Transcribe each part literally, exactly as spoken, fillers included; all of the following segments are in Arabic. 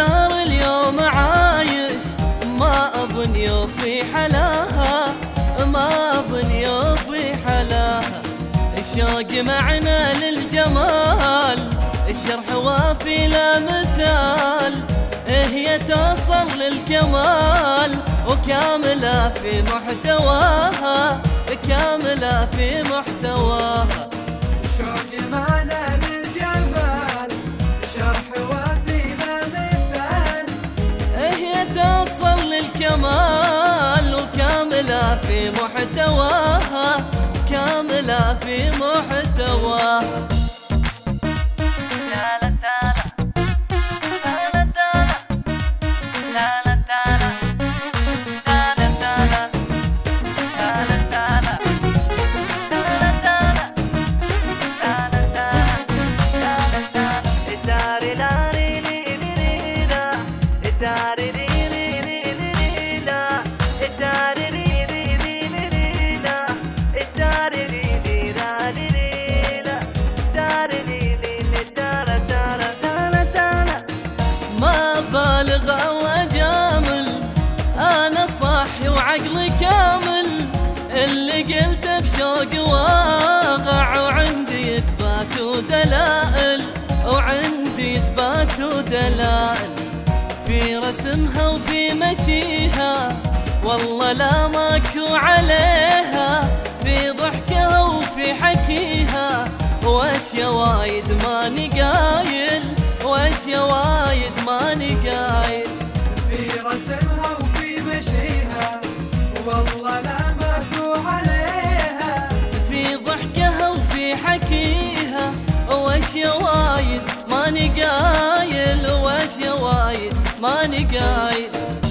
نزار اليوم عايش ما أظن يوفي حلاها، ما أظن يوفي حلاها. الشوق معنا للجمال، الشرح وافي لا مثال، هي توصل للكمال وكاملة في محتواها، كاملة في محتواها. الشوق معنا للجمال، شرح وافي لا مثال، هي توصل للكمال وكاملة في محتواها، كاملة في محتواها. وعقلي كامل اللي قلته بشوق واقع، وعندي إثبات ودلائل، وعندي إثبات ودلائل في رسمها وفي مشيها، والله لا ماكو عليها، في ضحكها وفي حكيها، واشيا وايد ماني قايل، واشيا وايد ماني قايل في رسمها وفي مشيها، والله لا ماكو عليها، في ضحكها وفي حكيها، واشيا وايد ماني قايل، واشيا وايد ماني قايل.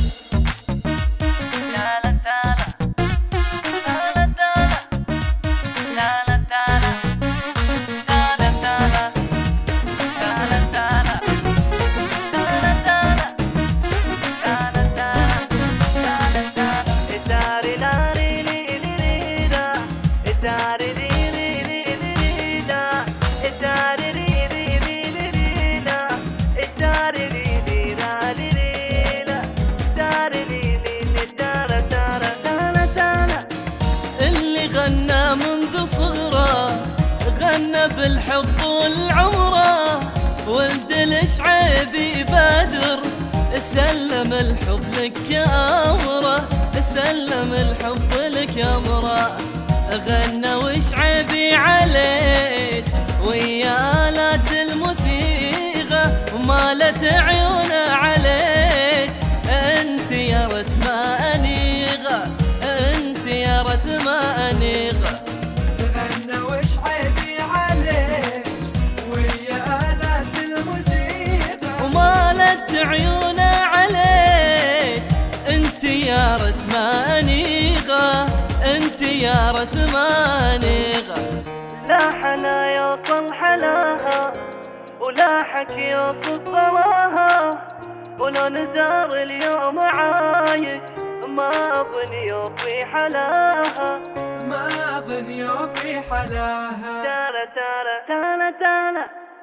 غنى منذ صغره، غنى بالحب والعمره، ولد الشعيبي بادر سلم الحب لك امره، سلم الحب لك امره. غنى وشعيبي عليك ويا آلات الموسيقى، ومالت عيونه عليك، انت يا رسمه انيقه، انت يا رسمه انيقه. غنى وشعيبي عليك ويا آلات الموسيقى، ومالت عيونه عليك، انت يا رسمه انيقه، انت يا رسمه انيقه. لا حلا يوصل حلاها، ولا حكي يوصل صلاها، ولو نزار اليوم عايش ما أظن يوفي حلاها، ما أظن يوفي حلاها. تالا تالا تالا تالا